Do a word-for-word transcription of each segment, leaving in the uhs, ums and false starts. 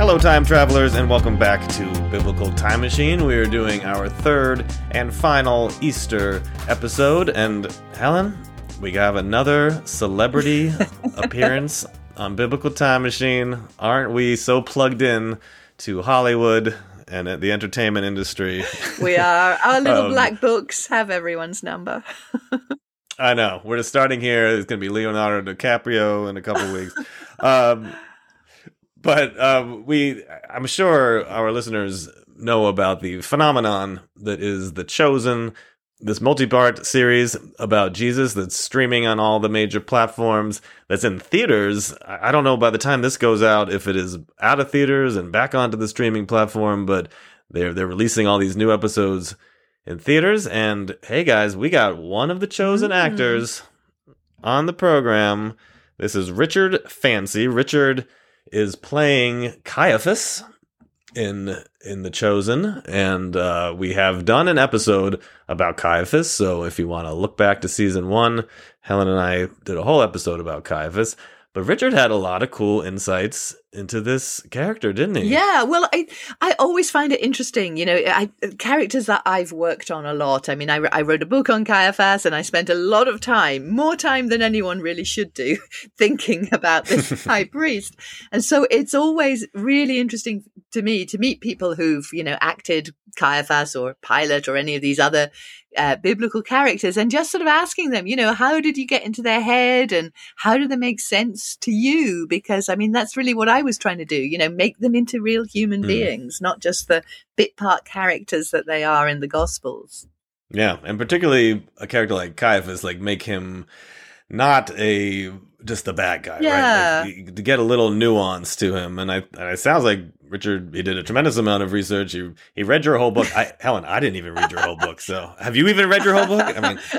Hello, time travelers, and welcome back to Biblical Time Machine. We are doing our third and final Easter episode, and Helen, we have another celebrity appearance on Biblical Time Machine. Aren't we so plugged in to Hollywood and the entertainment industry? We are. Our little um, black books have everyone's number. I know. We're just starting here. It's going to be Leonardo DiCaprio in a couple weeks. Um, but um, we, I'm sure our listeners know about the phenomenon that is The Chosen, this multi-part series about Jesus that's streaming on all the major platforms, that's in theaters. I don't know by the time this goes out if it is out of theaters and back onto the streaming platform, but they're they're releasing all these new episodes in theaters. And hey guys, we got one of the chosen mm-hmm. actors on the program. This is Richard Fancy. Richard is playing Caiaphas in in The Chosen, and uh, we have done an episode about Caiaphas, so if you want to look back to season one, Helen and I did a whole episode about Caiaphas. But Richard had a lot of cool insights into this character, didn't he? Yeah, well, I I always find it interesting, you know, I, characters that I've worked on a lot. I mean, I, I wrote a book on Caiaphas, and I spent a lot of time, more time than anyone really should do, thinking about this high priest. And so it's always really interesting to me to meet people who've, you know, acted Caiaphas or Pilate or any of these other uh, biblical characters, and just sort of asking them, you know, how did you get into their head and how do they make sense to you? Because, I mean, that's really what I was trying to do, you know, make them into real human mm. beings, not just the bit part characters that they are in the Gospels. Yeah, and particularly a character like Caiaphas, like make him not a just a bad guy, yeah. right? Like, to get a little nuance to him. And I, and it sounds like Richard, he did a tremendous amount of research. He he read your whole book. I, Helen, I didn't even read your whole book. So have you even read your whole book?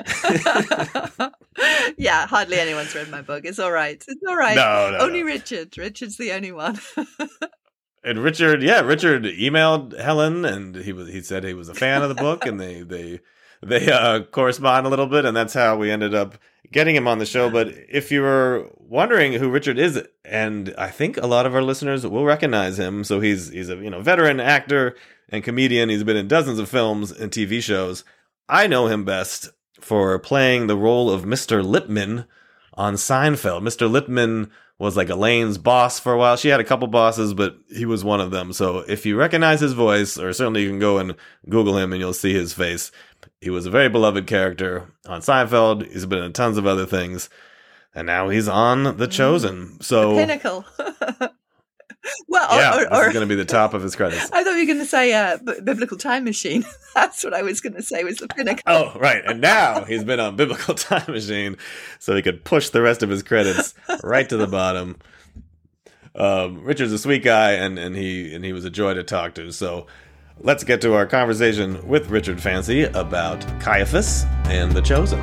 I mean, yeah, hardly anyone's read my book. It's all right. It's all right. No, no, only no. Richard. Richard's the only one. And Richard, yeah, Richard emailed Helen, and he was he said he was a fan of the book, and they they they uh, correspond a little bit, and that's how we ended up getting him on the show. But if you were wondering who Richard is, and I think a lot of our listeners will recognize him, so he's he's a you know veteran actor and comedian. He's been in dozens of films and T V shows. I know him best for playing the role of Mister Lippman on Seinfeld. Mister Lippman was like Elaine's boss for a while. She had a couple bosses, but he was one of them. So if you recognize his voice, or certainly you can go and Google him and you'll see his face. He was a very beloved character on Seinfeld. He's been in tons of other things. And now he's on The Chosen. So the pinnacle. Well, yeah, or, or, this or, is going to be the top of his credits. I thought you were going to say uh, B- Biblical Time Machine. That's what I was going to say was the pinnacle. Oh, right. And now he's been on Biblical Time Machine, so he could push the rest of his credits right to the bottom. Um, Richard's a sweet guy, and, and he and he was a joy to talk to. So let's get to our conversation with Richard Fancy about Caiaphas and The Chosen.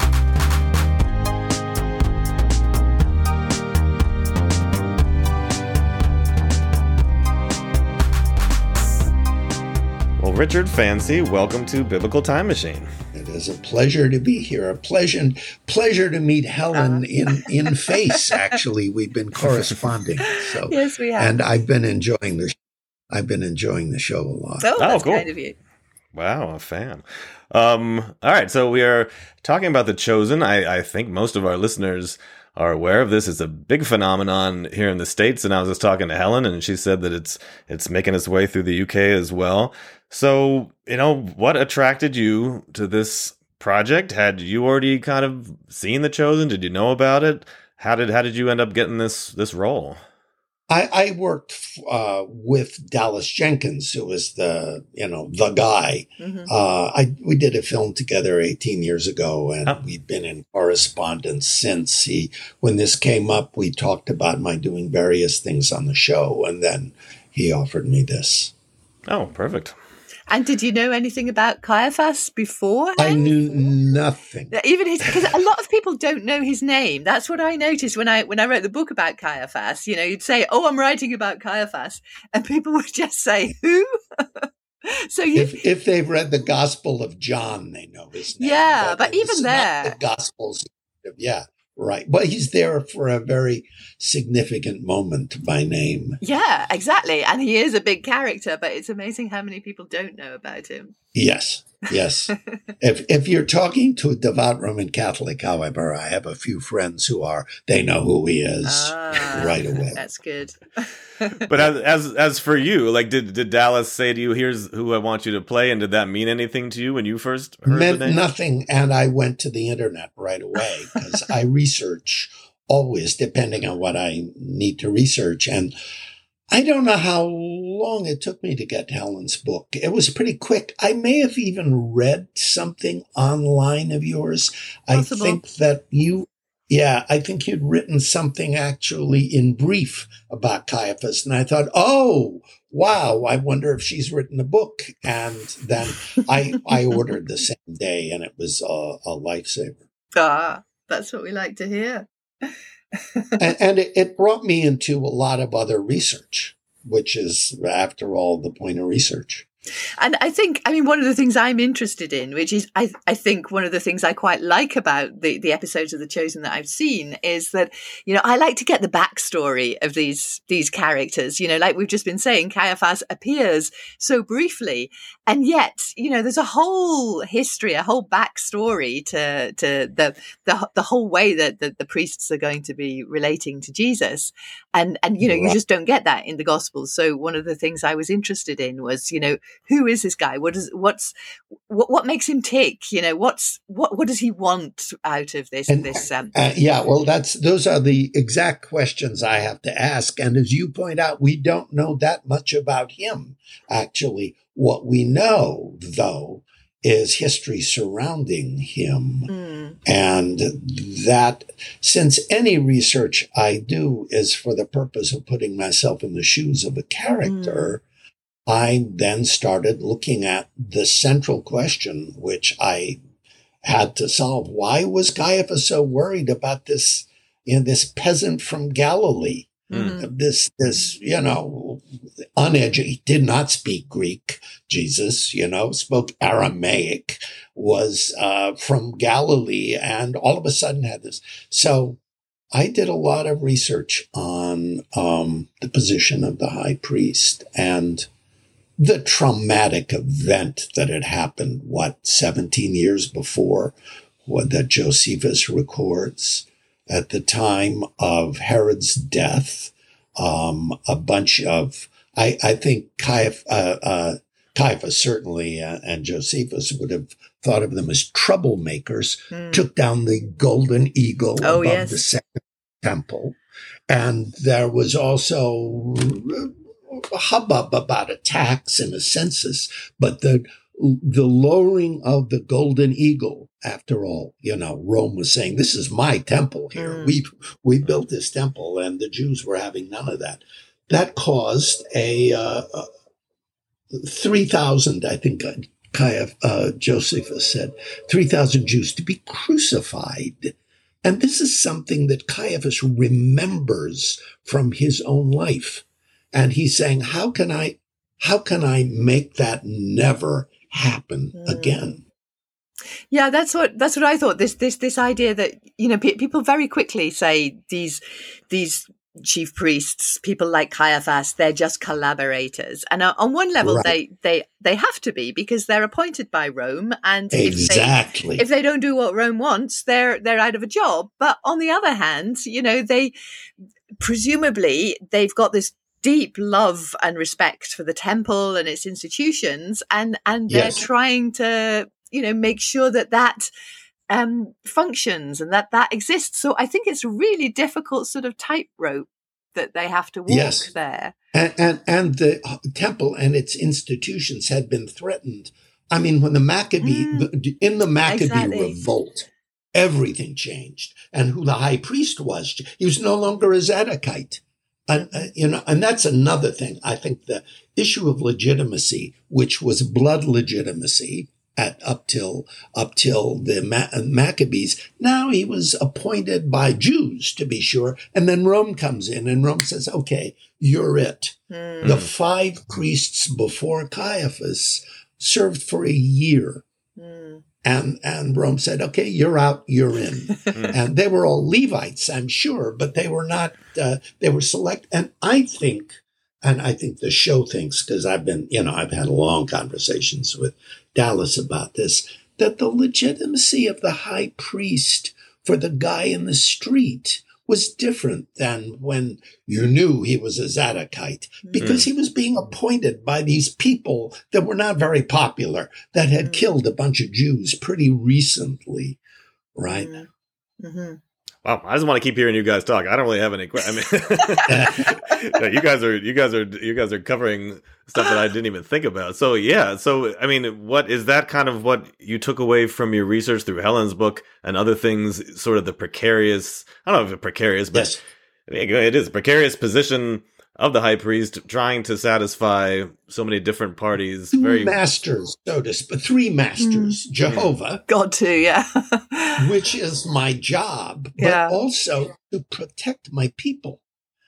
Well, Richard Fancy, welcome to Biblical Time Machine. It is a pleasure to be here. A pleasure, pleasure to meet Helen in, in face. Actually, we've been corresponding. So yes, we have. And I've been enjoying the, I've been enjoying the show a lot. Oh, that's oh, cool. kind of you. Wow, a fan. Um, all right, so we are talking about The Chosen. I, I think most of our listeners are aware of this. It's a big phenomenon here in the States, and I was just talking to Helen, and she said that it's it's making its way through the U K as well. So, you know, what attracted you to this project? Had you already kind of seen The Chosen? Did you know about it? How did how did you end up getting this this role? I, I worked uh, with Dallas Jenkins, who was the, you know, the guy. Mm-hmm. Uh, I we did a film together eighteen years ago, and oh. we've been in correspondence since. He, when this came up, we talked about my doing various things on the show, and then he offered me this. Oh, perfect. And did you know anything about Caiaphas before? I knew nothing. Even his, because a lot of people don't know his name. That's what I noticed when I when I wrote the book about Caiaphas. You know, you'd say, "Oh, I'm writing about Caiaphas," and people would just say, "Who?" So you, if if they've read the Gospel of John, they know his name. Yeah, but, but even there, not the Gospels. Yeah, right. Well, he's there for a very significant moment by name. Yeah, exactly. And he is a big character, but it's amazing how many people don't know about him. Yes, yes. if if you're talking to a devout Roman Catholic, however, I have a few friends who are, they know who he is ah, right away. That's good. But as, as as for you, like, did, did Dallas say to you, here's who I want you to play? And did that mean anything to you when you first heard Meant the name? Nothing. And I went to the internet right away because I research always depending on what I need to research. And I don't know how long it took me to get Helen's book. It was pretty quick. I may have even read something online of yours. Possible. I think that you, yeah, I think you'd written something actually in brief about Caiaphas. And I thought, oh, wow, I wonder if she's written a book. And then I, I ordered the same day, and it was a, a lifesaver. Ah, that's what we like to hear. and and it, it brought me into a lot of other research, which is, after all, the point of research. And I think, I mean, one of the things I'm interested in, which is, I, I think one of the things I quite like about the, the episodes of The Chosen that I've seen is that, you know, I like to get the backstory of these, these characters. You know, like we've just been saying, Caiaphas appears so briefly. And yet, you know, there's a whole history, a whole backstory to, to the, the, the whole way that the, the priests are going to be relating to Jesus. And, and, you know, you just don't get that in the Gospels. So one of the things I was interested in was, you know, who is this guy? What is, what's, what, what makes him tick? You know, what's, what, what does he want out of this? And, this, um, uh, yeah, well, that's, those are the exact questions I have to ask. And as you point out, we don't know that much about him, actually. What we know, though, is history surrounding him. Mm. And that, since any research I do is for the purpose of putting myself in the shoes of a character, mm. I then started looking at the central question, which I had to solve. Why was Caiaphas so worried about this, you know, this peasant from Galilee? Mm-hmm. This, this, you know, uneducated, did not speak Greek, Jesus, you know, spoke Aramaic, was uh, from Galilee, and all of a sudden had this. So I did a lot of research on um, the position of the high priest and the traumatic event that had happened, what, seventeen years before, what that Josephus records. At the time of Herod's death, um, a bunch of, I, I think Caiaphas, uh, uh, Caiaphas certainly, uh, and Josephus would have thought of them as troublemakers, mm. took down the golden eagle oh, above yes. the second temple. And there was also a hubbub about attacks and a census, but the the lowering of the golden eagle, after all, you know, Rome was saying, this is my temple here. Mm. We we built this temple, and the Jews were having none of that. That caused a uh, uh, three thousand, I think Caiaphas, uh, Josephus said, three thousand Jews to be crucified. And this is something that Caiaphas remembers from his own life. And he's saying, how can I, how can I make that never happen again? Yeah, that's what that's what I thought. This this this idea that, you know, pe- people very quickly say these these chief priests, people like Caiaphas, they're just collaborators, and uh, on one level, right. they they they have to be, because they're appointed by Rome, and exactly if they, if they don't do what Rome wants, they're they're out of a job. But on the other hand, you know, they presumably they've got this deep love and respect for the temple and its institutions, and and they're yes. trying to, you know, make sure that that um functions and that that exists. So I think it's a really difficult sort of tightrope that they have to walk yes. there. And, and and the temple and its institutions had been threatened. I mean, when the Maccabee mm, in the Maccabee exactly. revolt, everything changed, and who the high priest was, he was no longer a Zadokite. And, uh, you know, and that's another thing. I think the issue of legitimacy, which was blood legitimacy at up till up till the Ma- Maccabees, now he was appointed by Jews, to be sure, and then Rome comes in, and Rome says, "Okay, you're it." Mm. The five priests before Caiaphas served for a year. Mm. And and Rome said, okay, you're out, you're in. And they were all Levites, I'm sure, but they were not, uh, they were select. And I think, and I think the show thinks, because I've been, you know, I've had long conversations with Dallas about this, that the legitimacy of the high priest for the guy in the street was different than when you knew he was a Zadokite, because mm. he was being appointed by these people that were not very popular, that had mm. killed a bunch of Jews pretty recently, right? Mm-hmm. Wow, I just want to keep hearing you guys talk. I don't really have any questions. I mean, yeah, you guys are you guys are you guys are covering stuff that I didn't even think about. So yeah, so I mean, what is that kind of what you took away from your research through Helen's book and other things? Sort of the precarious, I don't know if it's precarious, but yes. it is a precarious position of the high priest trying to satisfy so many different parties. Two very masters, so to speak, three masters, mm. Jehovah. God too, yeah. Which is my job, but yeah. also to protect my people,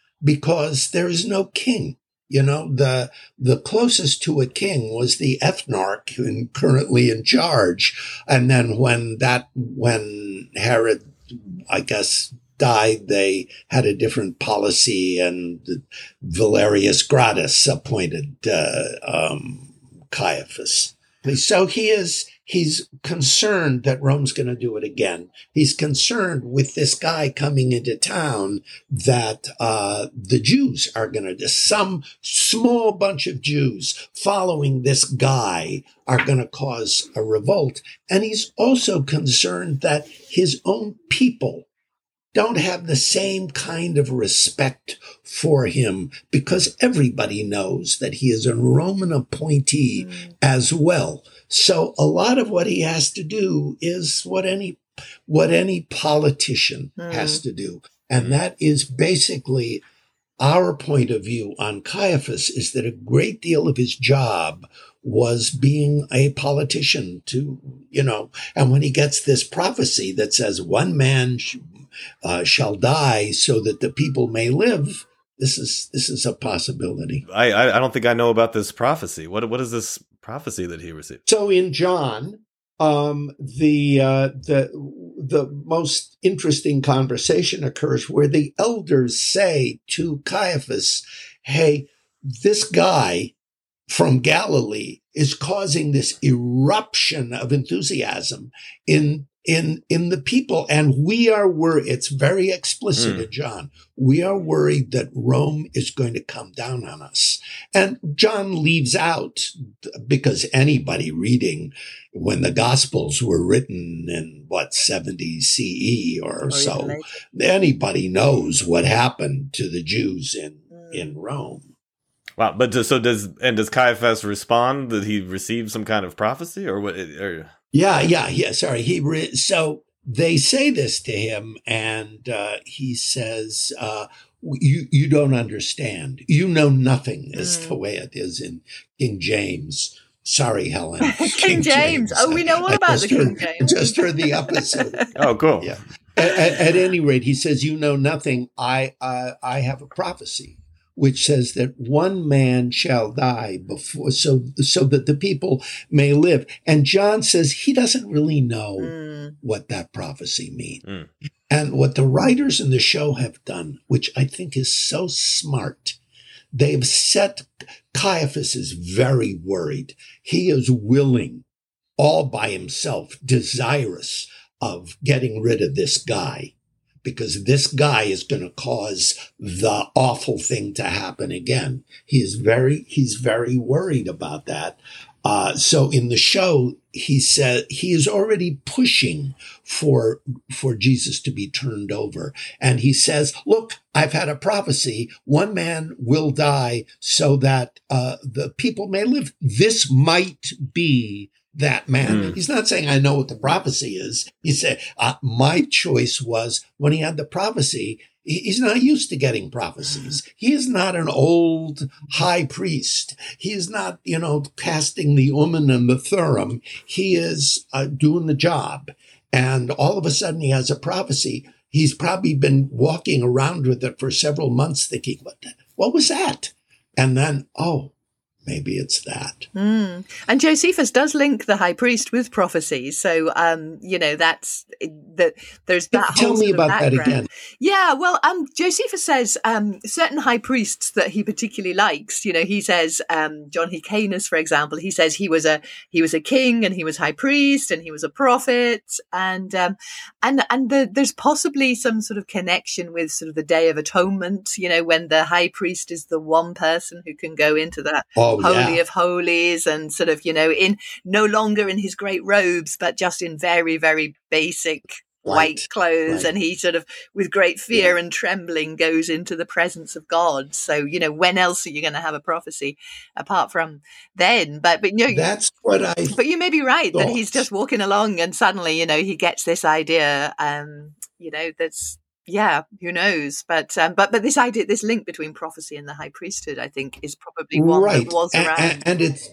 because there is no king. You know, the the closest to a king was the ethnarch who currently in charge. And then when that, when Herod, I guess, died, they had a different policy, and Valerius Gratus appointed uh, um, Caiaphas. So he is, he's concerned that Rome's going to do it again. He's concerned with this guy coming into town that uh, the Jews are going to, some small bunch of Jews following this guy are going to cause a revolt. And he's also concerned that his own people don't have the same kind of respect for him, because everybody knows that he is a Roman appointee mm. as well. So a lot of what he has to do is what any what any politician mm. has to do. And that is basically our point of view on Caiaphas, is that a great deal of his job was being a politician to, you know, and when he gets this prophecy that says one man sh- uh, shall die so that the people may live, this is this is a possibility. I I don't think I know about this prophecy. What what is this prophecy that he received? So in John, um, the uh, the the most interesting conversation occurs where the elders say to Caiaphas, "Hey, this guy from Galilee is causing this eruption of enthusiasm in in in the people, and we are worried." It's very explicit mm. in John. We are worried that Rome is going to come down on us. And John leaves out, because anybody reading when the Gospels were written in what seventy C E or, or so, anybody knows what happened to the Jews in mm. in Rome. Wow, but so does and does Caiaphas respond that he received some kind of prophecy, or what? Or... Yeah, yeah, yeah. Sorry, he re- so they say this to him, and uh, he says, uh, "You you don't understand. You know nothing." Is mm. the way it is in King James. Sorry, Helen. King, King James. James. Oh, we know all I about the King heard, James. Just heard the episode. Oh, cool. Yeah. At, at, at any rate, he says, "You know nothing. I uh, I have a prophecy which says that one man shall die before, so so that the people may live." And John says he doesn't really know mm. what that prophecy means. Mm. And what the writers in the show have done, which I think is so smart, they've set, Caiaphas is very worried. He is willing, all by himself, desirous of getting rid of this guy, because this guy is going to cause the awful thing to happen again. He is very, he's very worried about that. Uh, so in the show, he said he is already pushing for, for Jesus to be turned over. And he says, "Look, I've had a prophecy. One man will die so that, uh, the people may live. This might be that man." Mm. He's not saying, "I know what the prophecy is." He said, uh, my choice was, when he had the prophecy, he's not used to getting prophecies. He is not an old high priest. He is not, you know, casting the Urim and the Thummim. He is uh, doing the job. And all of a sudden he has a prophecy. He's probably been walking around with it for several months thinking, what, the, what was that? And then, oh, maybe it's that. Mm. And Josephus does link the high priest with prophecy. So, um, you know, that's that there's that Tell whole me sort of about that background. again. Yeah, well, um, Josephus says um, certain high priests that he particularly likes. You know, he says um, John Hyrcanus, for example. He says he was a he was a king and he was high priest and he was a prophet, and um, and and the, there's possibly some sort of connection with sort of the Day of Atonement. You know, when the high priest is the one person who can go into that Oh, Holy yeah. of Holies and sort of, you know, in no longer in his great robes, but just in very, very basic Right. white clothes. Right. And he sort of, with great fear and trembling, goes into the presence of God. So, you know, when else are you going to have a prophecy apart from then? But, but, you know, That's what I but you may be right that thought. he's just walking along and suddenly, you know, he gets this idea, um, you know, that's, yeah, who knows? But um, but but this idea, this link between prophecy and the high priesthood, I think, is probably one right. that was and, around. and, and it's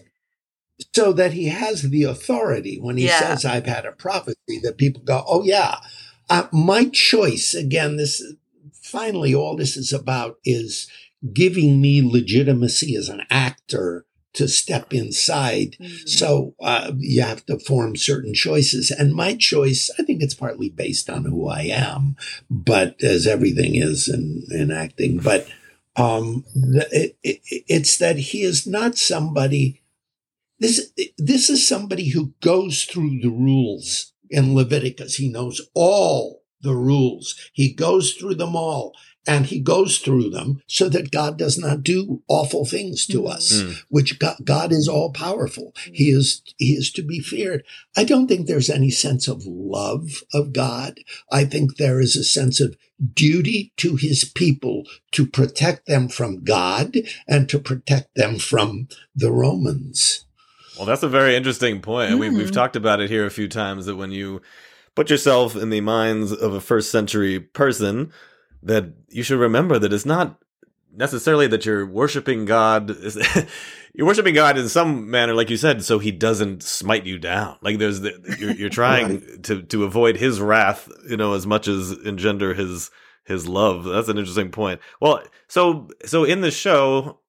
so that he has the authority when he Yeah. says, I've had a prophecy, that people go, oh, yeah. Uh, my choice, again, this finally, all this is about is giving me legitimacy as an actor to step inside. Mm. So uh, you have to form certain choices. And my choice, I think it's partly based on who I am, but as everything is in, in acting. But um, the, it, it, it's that he is not somebody, this, this is somebody who goes through the rules in Leviticus. He knows all the rules. He goes through them all. And he goes through them so that God does not do awful things to us, Mm. which God, God is all powerful. He is, he is to be feared. I don't think there's any sense of love of God. I think there is a sense of duty to his people to protect them from God and to protect them from the Romans. Well, that's a very interesting point. And we, we've Mm. talked about it here a few times, that when you put yourself in the minds of a first century person, that you should remember that it's not necessarily that you're worshiping God. You're worshiping God in some manner, like you said, so he doesn't smite you down. Like there's the, you're, you're trying Right. to, to avoid his wrath, you know, as much as engender his his love. That's an interesting point. Well, so so in the show,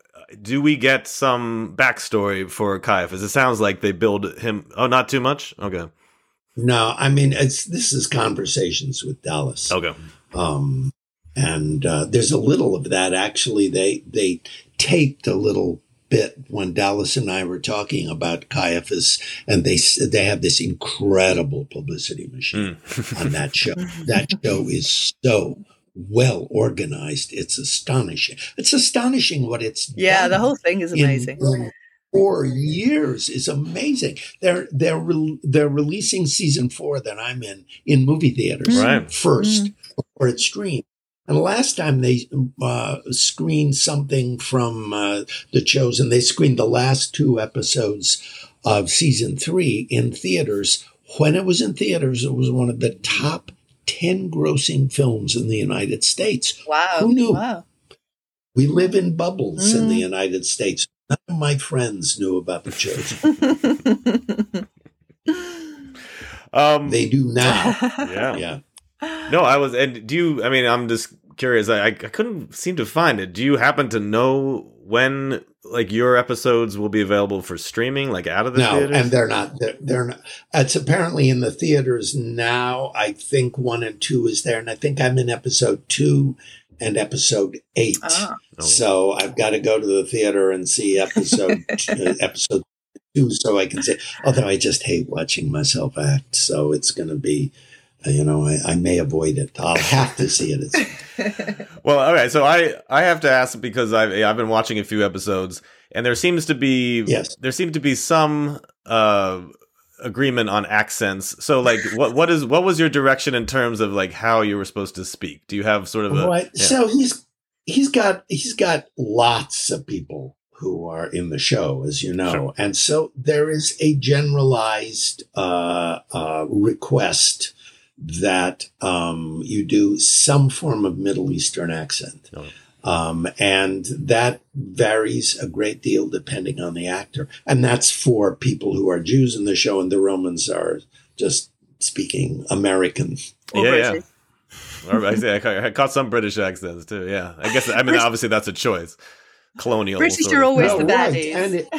do we get some backstory for Caiaphas? It sounds like they build him. Oh, not too much? Okay. No, I mean, it's, this is Conversations with Dallas. Okay. Um, and uh, there's a little of that. Actually, they they taped a little bit when Dallas and I were talking about Caiaphas, and they they have this incredible publicity machine Mm. on that show. That show is so well organized. It's astonishing. It's astonishing what it's Yeah, done the whole thing is in- amazing. in four years is amazing. They're they're re- they're releasing season four that I'm in in movie theaters Right. first before it's streamed. And last time they uh, screened something from uh, The Chosen, they screened the last two episodes of season three in theaters. When it was in theaters, it was one of the top ten grossing films in the United States. Wow. Who knew? Wow. We live in bubbles in the Mm. United States. None of my friends knew about The Chosen. Um, They do now. yeah. Yeah. No, I was, and do you, I mean, I'm just curious. I, I couldn't seem to find it. Do you happen to know when, like, your episodes will be available for streaming, like, out of the No, theaters? and they're not. They're, they're not. It's apparently in the theaters now. I think one and two is there, and I think I'm in episode two and episode eight. Ah. Oh. So I've got to go to the theater and see episode uh, episode two, so I can say. Although I just hate watching myself act, so it's going to be. uh, You know, I, I may avoid it. I'll have to see it. It's, Well, all right. So I, I have to ask because I've I've been watching a few episodes, and there seems to be Yes. there seemed to be some uh, agreement on accents. So, like, what what is what was your direction in terms of like how you were supposed to speak? Do you have sort of a right. yeah. So he's he's got he's got lots of people who are in the show, as you know, Sure. and so there is a generalized uh, uh, request that um, you do some form of Middle Eastern accent. Oh. Um, and that varies a great deal depending on the actor. And that's for people who are Jews in the show, and the Romans are just speaking American. Or Yeah, yeah. British. Or I say I ca- I caught some British accents too. Yeah, I guess I mean obviously that's a choice. colonial. British sort are of always No, the right, baddies. and it,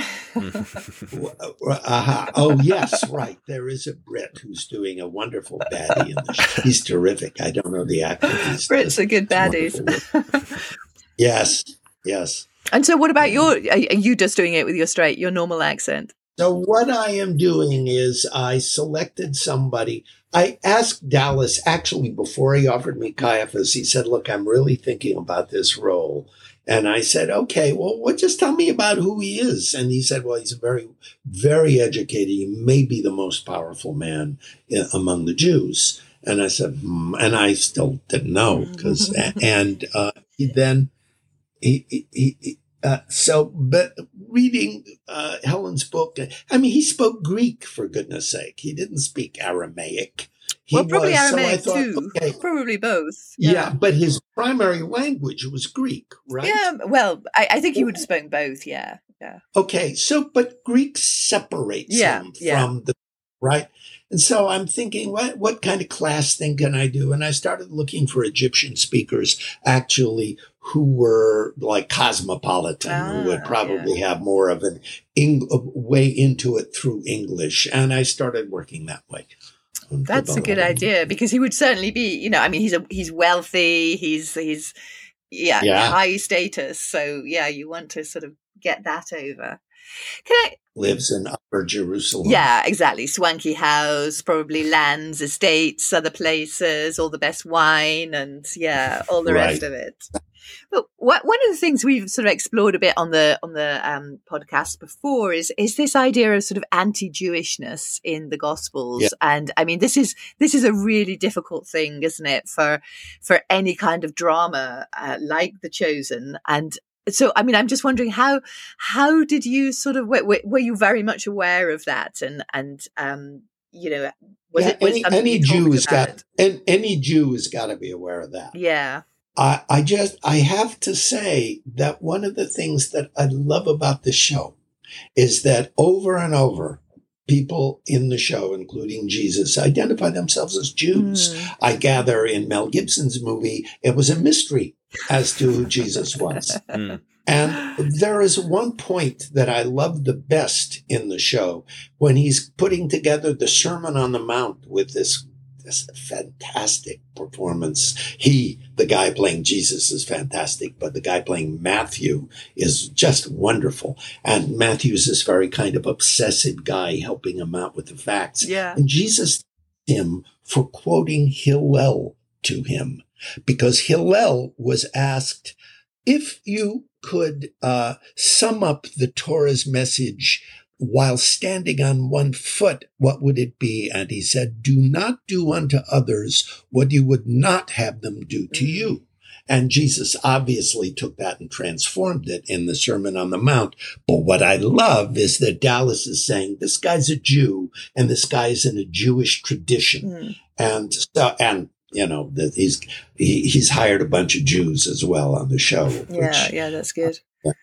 uh-huh. Oh, yes, right. There is a Brit who's doing a wonderful baddie in the show. He's terrific. I don't know the actor. He's Brits are good it's baddies. Yes, yes. And so what about your, are you just doing it with your straight, your normal accent? So what I am doing is I selected somebody. I asked Dallas, actually, before he offered me Caiaphas, he said, look, I'm really thinking about this role. And I said, okay, well, what, just tell me about who he is. And he said, well, he's a very, very educated. He may be the most powerful man in, among the Jews. And I said, hmm. And I still didn't know because, and uh, he then, he, he, he uh, so, but reading uh, Helen's book, I mean, he spoke Greek, for goodness sake. He didn't speak Aramaic. He well, probably was, Aramaic so I thought, too. okay. Probably both. Yeah. Yeah. But his primary language was Greek, right? Yeah, well, I, I think he would have spoken both, yeah. Yeah. Okay, so, but Greek separates Yeah, him yeah. from the, right? And so I'm thinking, what, what kind of class thing can I do? And I started looking for Egyptian speakers, actually, who were like cosmopolitan, Ah, who would probably have more of an Eng- a way into it through English. And I started working that way. That's a good idea because he would certainly be, you know, I mean, he's a, he's wealthy, he's, he's, yeah, Yeah. high status. So yeah, you want to sort of get that over. Can I, Lives in Upper Jerusalem. yeah, exactly. Swanky house, probably lands, estates, other places, all the best wine and yeah, all the Right. rest of it. But what, one of the things we've sort of explored a bit on the on the um, podcast before is is this idea of sort of anti-Jewishness in the Gospels, Yeah. and I mean this is this is a really difficult thing, isn't it, for for any kind of drama uh, like The Chosen. And so, I mean, I'm just wondering how how did you sort of were, were you very much aware of that, and and um, you know, was Yeah, it was any, something any you talked Jew has about? got, and any Jew has got to be aware of that. Yeah. I, I just, I have to say that one of the things that I love about the show is that over and over, people in the show, including Jesus, identify themselves as Jews. Mm. I gather in Mel Gibson's movie, it was a mystery as to who Jesus was. Mm. And there is one point that I love the best in the show when he's putting together the Sermon on the Mount with this This fantastic performance. He, the guy playing Jesus, is fantastic, but the guy playing Matthew is just wonderful. And Matthew's this very kind of obsessive guy helping him out with the facts. Yeah. And Jesus thanked him for quoting Hillel to him, because Hillel was asked, if you could uh, sum up the Torah's message while standing on one foot, what would it be? And he said, do not do unto others what you would not have them do to you. And Jesus obviously took that and transformed it in the Sermon on the Mount. But what I love is that Dallas is saying this guy's a Jew and this guy is in a Jewish tradition. Mm. And so, and you know, that he's, he, he's hired a bunch of Jews as well on the show. Yeah, which, yeah, that's good.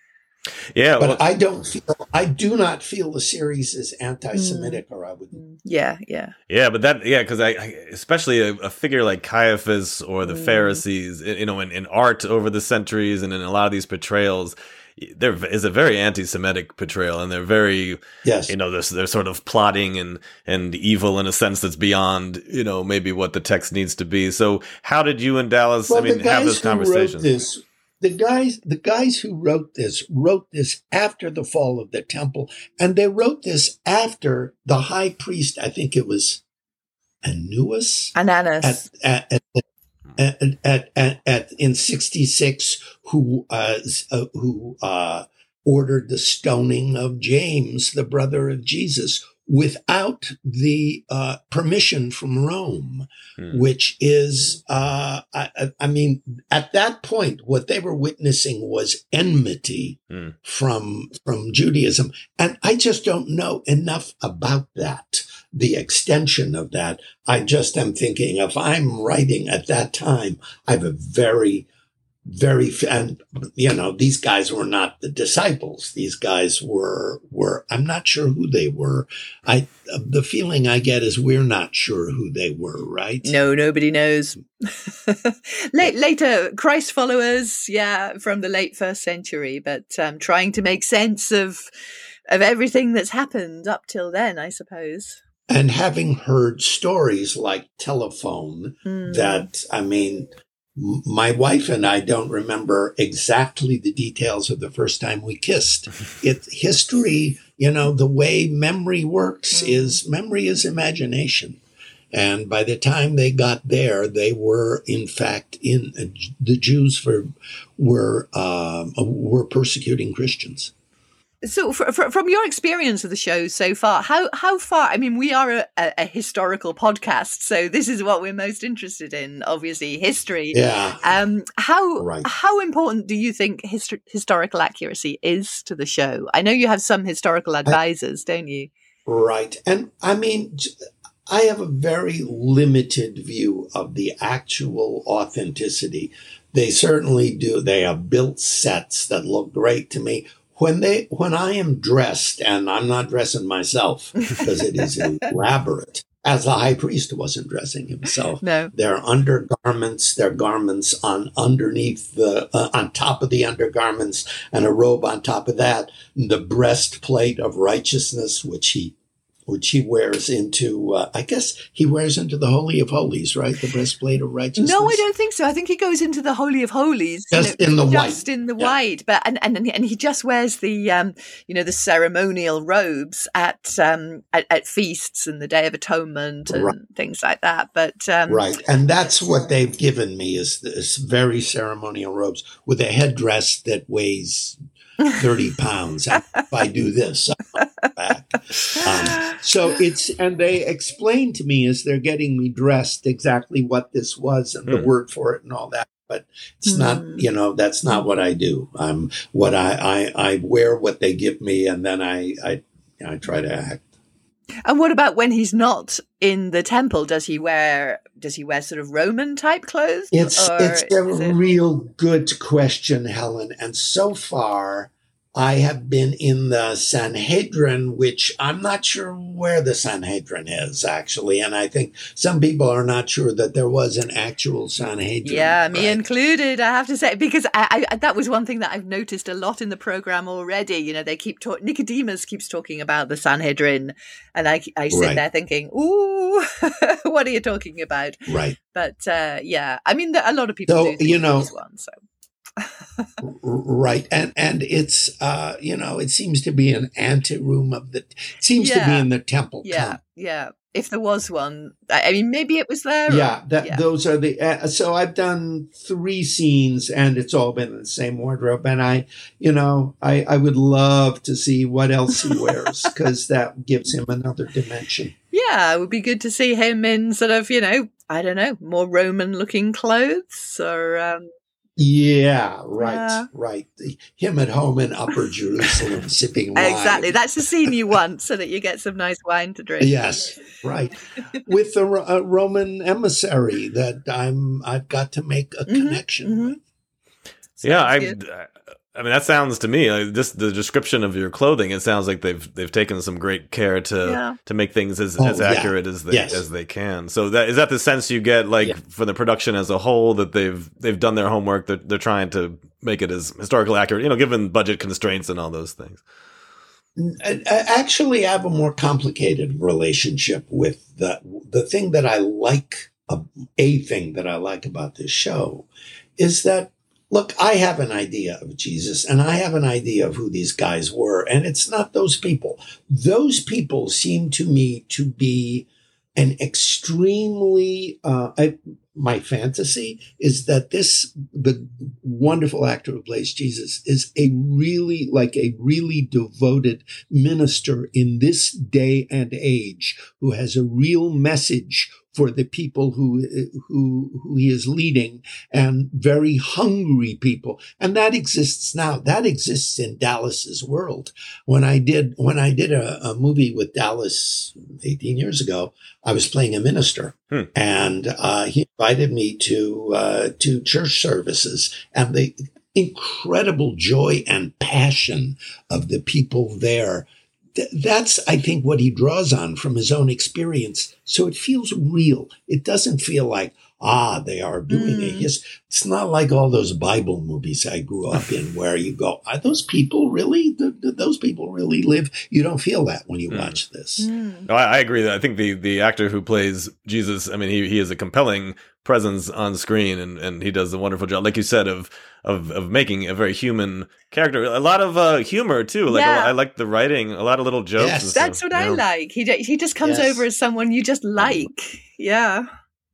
Yeah, but well, I don't feel, I do not feel the series is anti-Semitic, or I would. Yeah, yeah, yeah, but that, yeah, because I, I, especially a, a figure like Caiaphas or the Mm. Pharisees, you know, in, in art over the centuries and in a lot of these portrayals, there is a very anti-Semitic portrayal, and they're very, Yes. you know, they're, they're sort of plotting and, and evil in a sense that's beyond, you know, maybe what the text needs to be. So how did you and Dallas, Well, I mean, the guys have those who wrote conversations? this, the guys, the guys who wrote this wrote this after the fall of the temple, and they wrote this after the high priest, I think it was Anubis, Ananas. at, at, at, at, at, at, at in sixty-six, who uh, uh, who uh, ordered the stoning of James, the brother of Jesus, without the uh, permission from Rome, Hmm. which is, uh, I, I mean, at that point, what they were witnessing was enmity Hmm. from from Judaism, and I just don't know enough about that. The extension of that, I just am thinking, if I'm writing at that time, I have a very very, and, you know, these guys were not the disciples. These guys were, were, I'm not sure who they were. I, the feeling I get is we're not sure who they were, right? No, nobody knows. Late, later, Christ followers, yeah, from the late first century, but um, trying to make sense of, of everything that's happened up till then, I suppose. And having heard stories like Telephone, mm. that, I mean, my wife and I don't remember exactly the details of the first time we kissed. It history, you know, the way memory works mm. is memory is imagination. And by the time they got there, they were, in fact, in uh, the Jews were were uh, were persecuting Christians. So, for, for, from your experience of the show so far, how how far? I mean, we are a, a, a historical podcast, so this is what we're most interested in. Obviously, history. Yeah. Um. How right. how important do you think histor- historical accuracy is to the show? I know you have some historical advisors, I, don't you? Right, and I mean, I have a very limited view of the actual authenticity. They certainly do. They have built sets that look great to me. When they, when I am dressed, and I'm not dressing myself because it is elaborate, as the high priest wasn't dressing himself. No, their undergarments, their garments on underneath the, uh, on top of the undergarments, and a robe on top of that, the breastplate of righteousness, which he, which he wears into, uh, I guess he wears into the Holy of Holies, right? The breastplate of righteousness. No, I don't think so. I think he goes into the Holy of Holies, just you know, in the white, just in the yeah. white. But and, and and he just wears the, um, you know, the ceremonial robes at um at, at feasts and the Day of Atonement and right. things like that. But um, right, and that's what they've given me is this very ceremonial robes with a headdress that weighs thirty pounds. If I do this, I'm back. Um, so it's, and they explain to me as they're getting me dressed exactly what this was and mm. the word for it and all that. But it's mm. not, you know, that's not what I do. I'm what I, I, I wear what they give me, and then I, I, I try to act. And what about when he's not in the temple? Does he wear does he wear sort of Roman type clothes? It's or it's a it... real good question, Helen. And so far, I have been in the Sanhedrin, which I'm not sure where the Sanhedrin is, actually. And I think some people are not sure that there was an actual Sanhedrin. Yeah, me right? included, I have to say, because I, I, that was one thing that I've noticed a lot in the program already. You know, they keep talking, Nicodemus keeps talking about the Sanhedrin. And I, I sit right. there thinking, ooh, what are you talking about? Right. But uh, yeah, I mean, a lot of people so, do think you know, this one, so. Right. And and it's, uh, you know, it seems to be an anteroom of the, it seems yeah. to be in the temple. Yeah. Camp. Yeah. If there was one, I mean, maybe it was there. Yeah. Or, That, yeah. Those are the, uh, so I've done three scenes and it's all been in the same wardrobe. And I, you know, I, I would love to see what else he wears because that gives him another dimension. Yeah. It would be good to see him in sort of, you know, I don't know, more Roman looking clothes or, um, Yeah, right, yeah. right. The, him at home in Upper Jerusalem sipping wine. Exactly. That's the scene you want so that you get some nice wine to drink. Yes, right. With a, a Roman emissary that I'm, I've got to make a mm-hmm, connection mm-hmm. with. Yeah, I, I mean, that sounds to me like just the description of your clothing. It sounds like they've they've taken some great care to yeah. to make things as, oh, as accurate yeah. as they yes. as they can. So that is that the sense you get, like yeah. for the production as a whole, that they've they've done their homework. They're they're trying to make it as historically accurate, you know, given budget constraints and all those things. Actually, I have a more complicated relationship with the the thing that I like. A, a thing that I like about this show is that. Look, I have an idea of Jesus and I have an idea of who these guys were, and it's not those people. Those people seem to me to be an extremely, uh, I, my fantasy is that this, the wonderful actor who plays Jesus is a really, like a really devoted minister in this day and age who has a real message for the people who, who, who he is leading, and very hungry people. And that exists now. That exists in Dallas's world. When I did, when I did a, a movie with Dallas eighteen years ago, I was playing a minister, hmm. and uh, he invited me to, uh, to church services, and the incredible joy and passion of the people there. That's, I think, what he draws on from his own experience. So it feels real. It doesn't feel like, ah, they are doing mm. it. Yes, it's not like all those Bible movies I grew up in where you go, are those people really, do, do those people really live? You don't feel that when you mm. watch this. Mm. No, I, I agree. I think the, the actor who plays Jesus, I mean, he, he is a compelling presence on screen, and, and he does a wonderful job, like you said, of of of making a very human character. A lot of uh, humor too. Like yeah. I, I like the writing. A lot of little jokes. Yes. That's stuff, what I know? like. He he just comes yes. over as someone you just like. Yeah.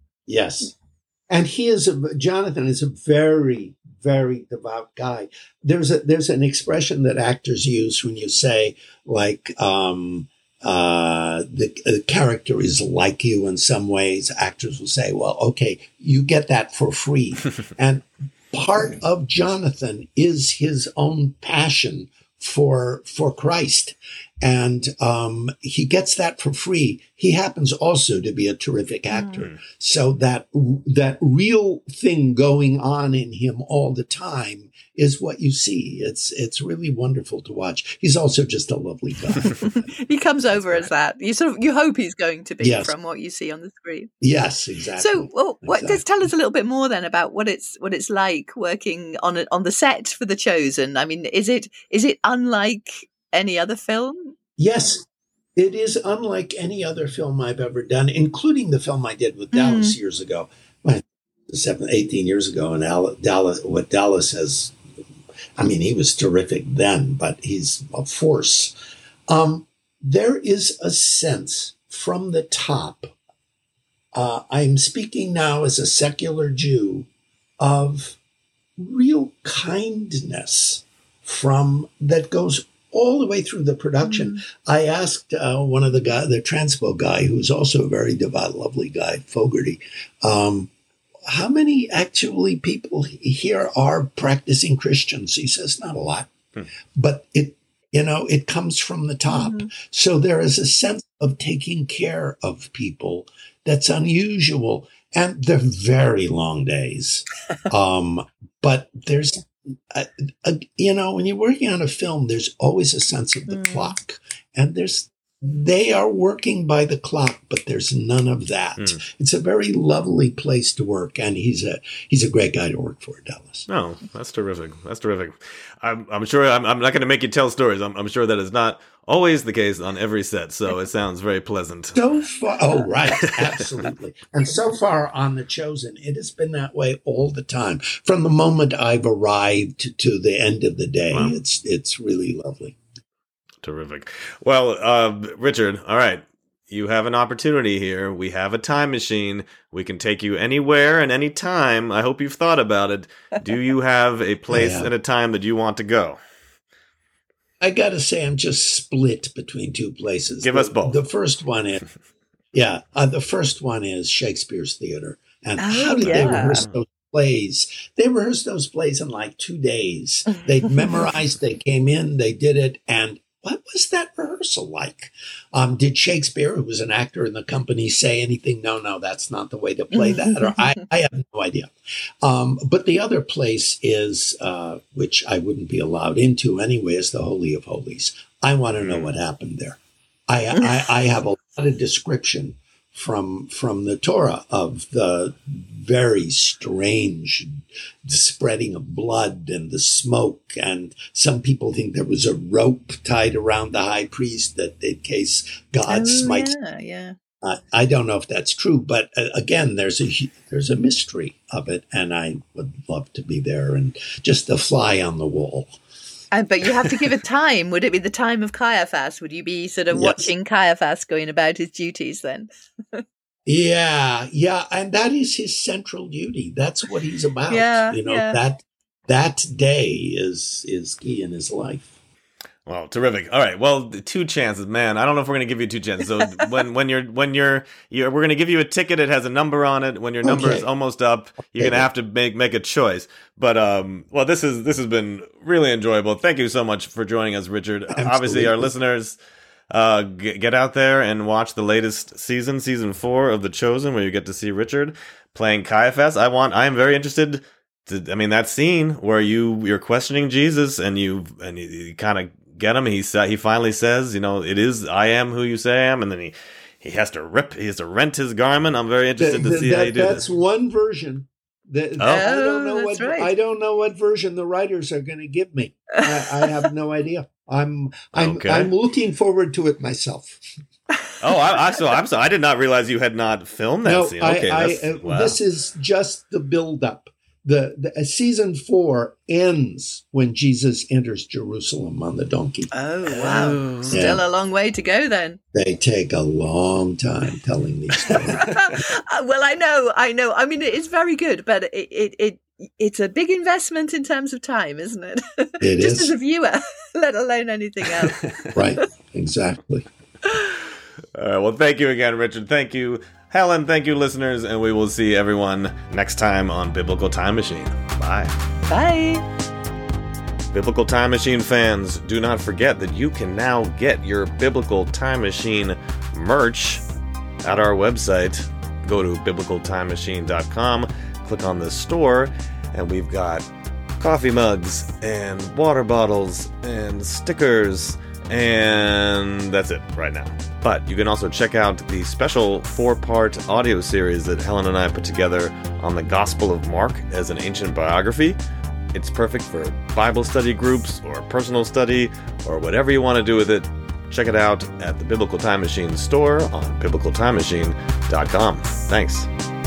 Yes, and he is a, Jonathan is a very very devout guy. There's a there's an expression that actors use when you say like. Um, Uh, the, the character is like you in some ways. Actors will say, well, okay, you get that for free. And part of Jonathan is his own passion for, for Christ. And, um, he gets that for free. He happens also to be a terrific actor. Mm. So that, that real thing going on in him all the time is what you see. It's, it's really wonderful to watch. He's also just a lovely guy. He comes over as that. You sort of, you hope he's going to be yes. from what you see on the screen. Yes, exactly. So, well, what, exactly. just tell us a little bit more then about what it's, what it's like working on it, on the set for The Chosen. I mean, is it, is it unlike any other film? Yes, it is unlike any other film I've ever done, including the film I did with Dallas mm. years ago, well, seven, eighteen years ago. And Dallas, what Dallas has, I mean, he was terrific then, but he's a force. Um, there is a sense from the top, uh, I'm speaking now as a secular Jew, of real kindness from that goes all the way through the production. Mm. I asked uh, one of the guy, the transpo guy, who's also a very devout, lovely guy, Fogarty, um, how many actually people here are practicing Christians? He says, not a lot, hmm. but it, you know, it comes from the top. Mm-hmm. So there is a sense of taking care of people that's unusual, and they're very long days. um, but there's, uh, uh, you know, when you're working on a film, there's always a sense of the mm. clock, and there's, they are working by the clock, but there's none of that. Mm. It's a very lovely place to work, and he's a he's a great guy to work for, Dallas. No, that's terrific. That's terrific. I'm I'm sure I'm I'm not going to make you tell stories. I'm I'm sure that is not always the case on every set. So it sounds very pleasant. So far, oh right, absolutely. And so far on The Chosen, it has been that way all the time. From the moment I've arrived to, to the end of the day, wow. it's it's really lovely. Terrific. Well, uh, Richard, all right. You have an opportunity here. We have a time machine. We can take you anywhere and any time. I hope you've thought about it. Do you have a place yeah. and a time that you want to go? I got to say, I'm just split between two places. Give the, us both. The first one is, yeah, uh, the first one is Shakespeare's Theater. And oh, how did yeah. they rehearse those plays? They rehearsed those plays in like two days. They memorized, they came in, they did it, and what was that rehearsal like? Um, did Shakespeare, who was an actor in the company, say anything? No, no, that's not the way to play that. Or I, I have no idea. Um, but the other place is, uh, which I wouldn't be allowed into anyway, is the Holy of Holies. I want to know what happened there. I, I, I have a lot of description from from the Torah of the very strange spreading of blood and the smoke. And some people think there was a rope tied around the high priest that in case God oh, smites. Yeah, yeah. Uh, I don't know if that's true, but uh, again, there's a there's a mystery of it, and I would love to be there and just a fly on the wall. And, but you have to give a time. Would it be the time of Caiaphas? Would you be sort of yes. watching Caiaphas going about his duties then? yeah, yeah. And that is his central duty. That's what he's about. Yeah, you know, yeah. that that day is is key in his life. Well, terrific. All right. Well, two chances, man. I don't know if we're going to give you two chances. So when when you're when you're, you're we're going to give you a ticket. It has a number on it. When your number okay. is almost up, you're okay. going to have to make make a choice. But um, well, this is this has been really enjoyable. Thank you so much for joining us, Richard. Absolutely. Obviously, our listeners, uh, g- get out there and watch the latest season, season four of The Chosen, where you get to see Richard playing Caiaphas. I want. I am very interested. To, I mean, that scene where you you're questioning Jesus and you and you, you kind of get him. He sa- he finally says, you know, it is I am who you say I am, and then he he has to rip, he has to rent his garment. I'm very interested the, the, to see that, how you do that's this. one version. The, oh. I don't know that's what right. I don't know what version the writers are going to give me. I, I have no idea. I'm I'm okay. I'm looking forward to it myself. oh, I, I so I'm so I did not realize you had not filmed that no, scene. Okay, I, that's, I, uh, wow. this is just the build up. The, the uh, season four ends when Jesus enters Jerusalem on the donkey. Oh, wow. Oh. Still Yeah. a long way to go then. They take a long time telling these stories. Well, I know, I know. I mean, it's very good, but it, it, it it's a big investment in terms of time, isn't it? It Just is. as a viewer, let alone anything else. Right, exactly. All right, well, thank you again, Richard. Thank you, Helen. Thank you, listeners. And we will see everyone next time on Biblical Time Machine. Bye. Bye. Biblical Time Machine fans, do not forget that you can now get your Biblical Time Machine merch at our website. Go to biblical time machine dot com, click on the store, and we've got coffee mugs and water bottles and stickers, and that's it right now. But you can also check out the special four-part audio series that Helen and I put together on the Gospel of Mark as an ancient biography. It's perfect for Bible study groups or personal study or whatever you want to do with it. Check it out at the Biblical Time Machine store on biblical time machine dot com. Thanks.